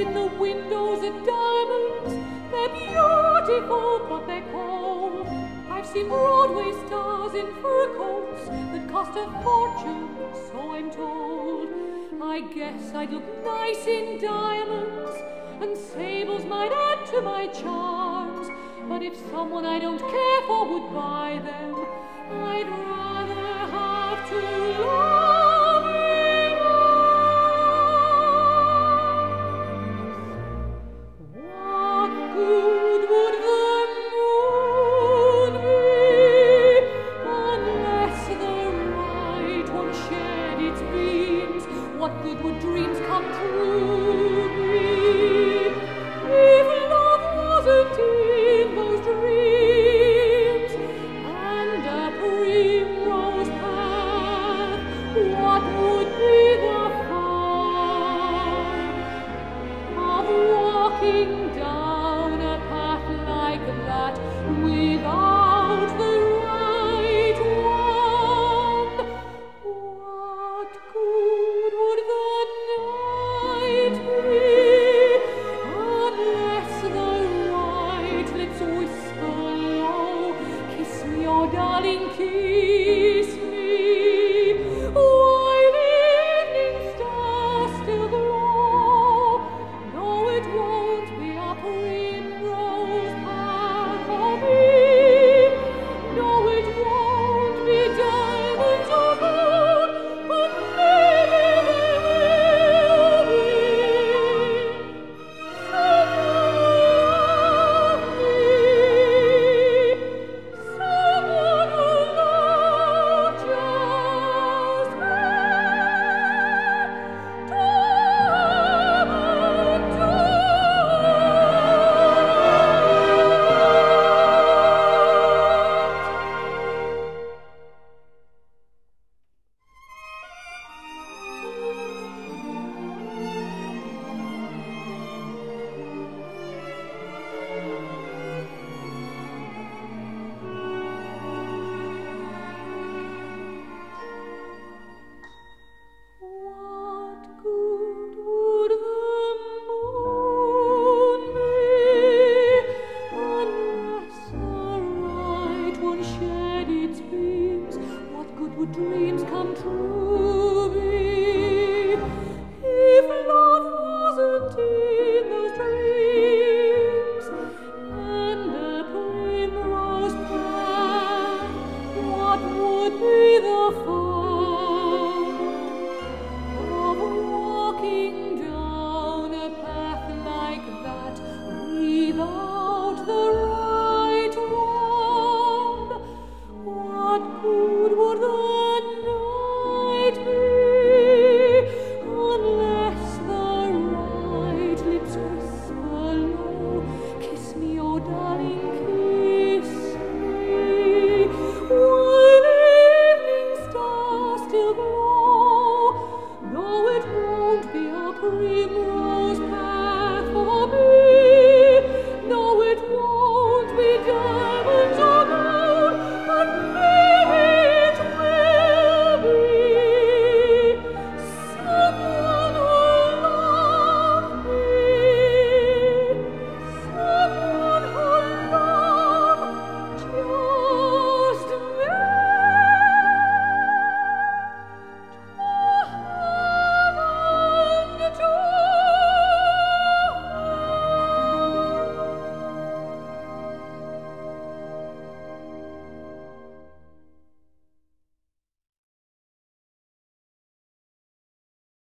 in the windows are diamonds. They're beautiful, but they're cold. I've seen Broadway stars in fur coats that cost a fortune, so I'm told. I guess I'd look nice in diamonds, and sables might add to my charms. But if someone I don't care for would buy them, I'd rather have two loving arms. What good would the moon be unless the right one shared its beams? What good would dreams come true be if love wasn't in those dreams? And a primrose path, what would be the fun of walking down a path like that without the right one? What good would the night be unless the right lips whisper low, kiss me, oh darling, kiss me, while evening stars still glow? No, it won't be a primrose path for me. No, it won't be diamonds or gold, but maybe there will be someone love me, someone who love just me, What good would the moon be unless the right one shed its beams? What good would dreams come true be if love wasn't in those dreams? And a primrose path, what would be the fun of walking down a path like that without the right one? What good would the